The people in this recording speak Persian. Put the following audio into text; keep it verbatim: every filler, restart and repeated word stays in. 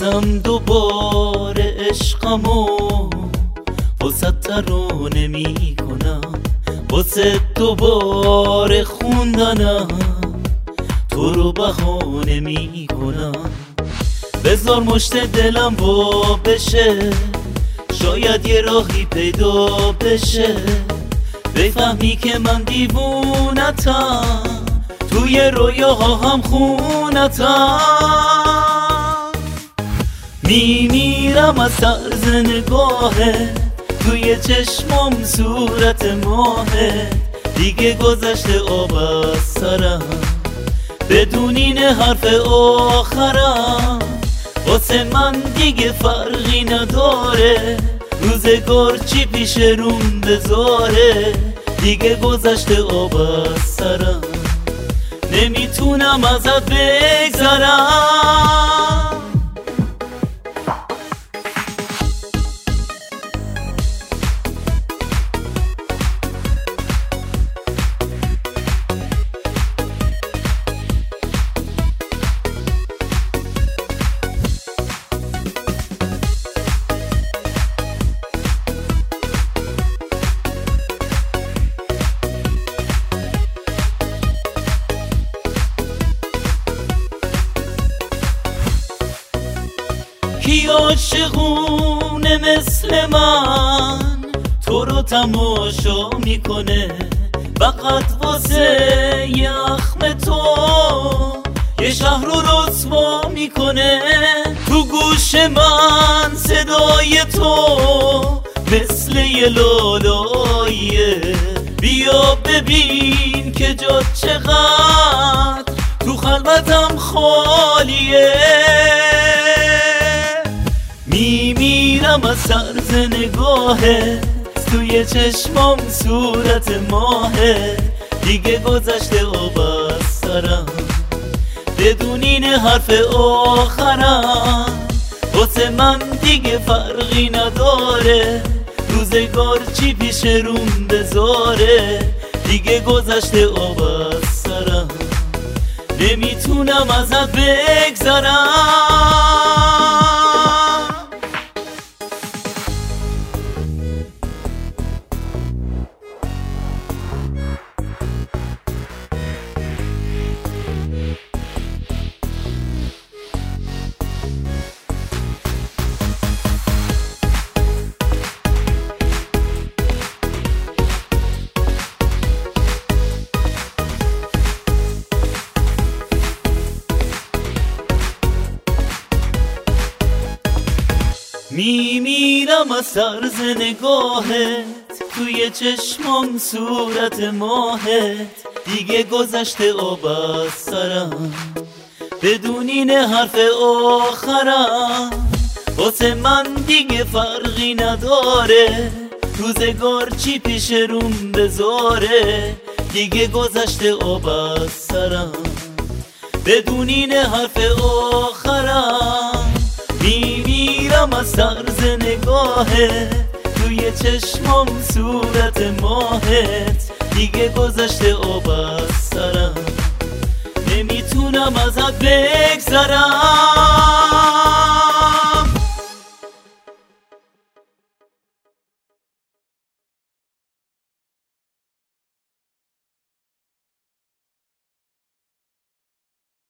بازم دوباره عشقمو واسه ترانه می کنم، واسه دوباره خوندنم تو رو بهانه می کنم. بذار مشت دلم وا بشه، شاید یه راهی پیدا بشه، بفهمی که من دیوونتم، توی رویاها هم خونتم. میمیرم از طرز نگاهه، توی چشمم صورت ماهه، دیگه گذشته آب از سرم، بدونین حرف آخرم، واسه من دیگه فرقی نداره، روزگار چی پیش روم بذاره، دیگه گذشته آب از سرم، نمیتونم ازت بگذرم. کی عاشقونه مثل من تو رو تماشا میکنه، فقط واسه یخم تو یه شهر رو رسوا میکنه. تو گوش من صدای تو مثل یه لالاییه، بیا ببین که جات چقدر تو خلوتم خالیه. میمیرم از طرز نگاهه، توی چشمام صورت ماهه، دیگه گذشته آب از سرم، بدونین حرف آخرم، واسه من دیگه فرقی نداره، روزگار چی پیش روم بذاره، دیگه گذشته آب از سرم، نمیتونم ازت بگذرم. میمیرم از طرز نگاهت، توی چشمام صورت ماهت، دیگه گذشته آب از سرم، بدونین حرف آخرم، واسه من دیگه فرقی نداره، روزگار چی پیش روم بذاره، دیگه گذشته آب از سرم، بدونین حرف آخرم. میمیرم از طرز نگاهت، توی چشمام صورت ماهت، دیگه گذشته آب از سرم، نمیتونم ازت بگذرم.